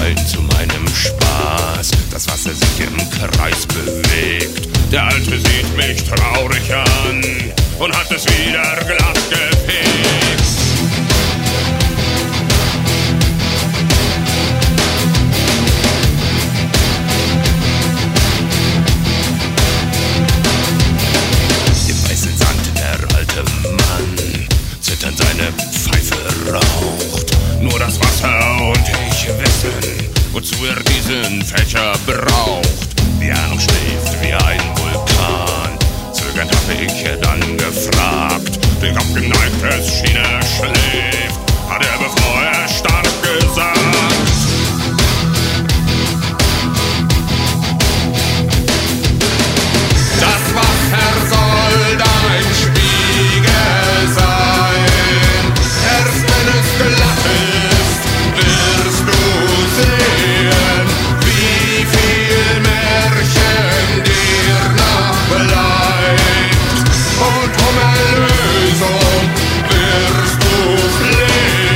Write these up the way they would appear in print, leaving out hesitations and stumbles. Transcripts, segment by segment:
Zeiten zu meinem Spaß. Das Wasser sich im Kreis bewegt. Der Alte sieht mich traurig an und hat es wieder glatt gefegt. Im weißen Sand der alte Mann zitternd seine Pfeife raucht. Nur das Wasser und ich wissen, wozu er diesen Fächer braucht. Die Ahnung schläft wie ein Vulkan. Zögernd habe ich dann gefragt. Den Kopf geneigt, es schien er schläft. Hat er, bevor er starb, gesagt. Das Wasser soll dein Spiegel sein. Erst wenn es glatt ist, wirst du sehen, wie viel Märchen dir noch bleibt. Und um Erlösung wirst du flehen.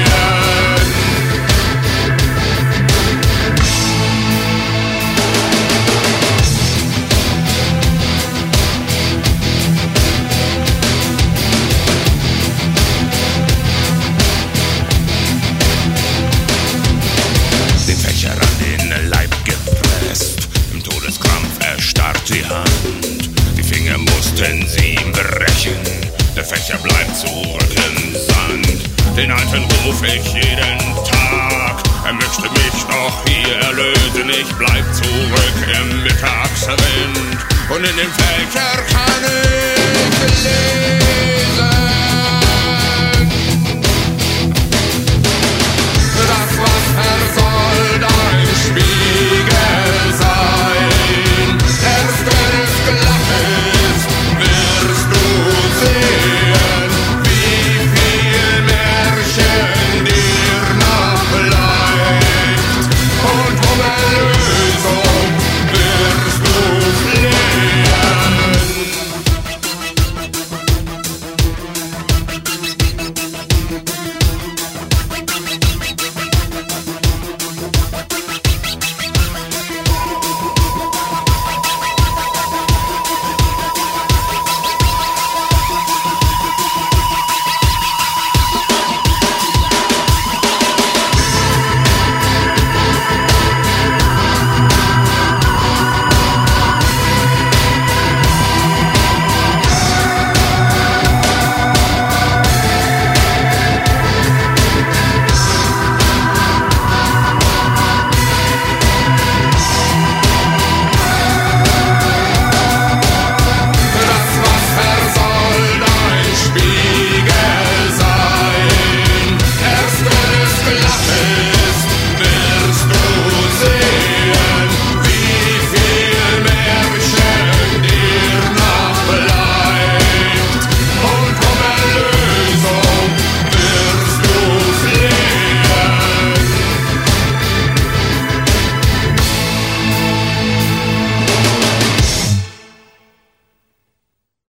Den Fächer an den Leib gepresst, im Todeskrampf erstarrt die Hand. Die Finger mussten sie ihm brechen, der Fächer bleibt zurück im Sand. Den Alten ruf ich jeden Tag, er möchte mich doch hier erlösen. Ich bleib zurück im Mittagswind und in dem Fächer kann ich leben.